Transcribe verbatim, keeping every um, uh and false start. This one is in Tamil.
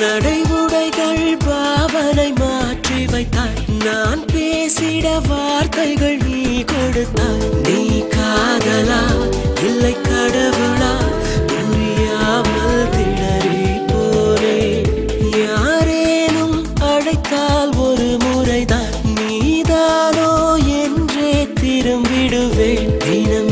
நடைமுறைகள் பாவனை மாற்றி வைத்தாய் நான் பேசிட வார்த்தைகள் நீ கொடுத்தாய் நீ காதலா இல்லை கடவுளா புரியாமல் திணறி போனே யாரேனும் அழைத்தால் ஒரு முறைதான் நீதானோ என்றே திரும்பிடுவேன் தினம்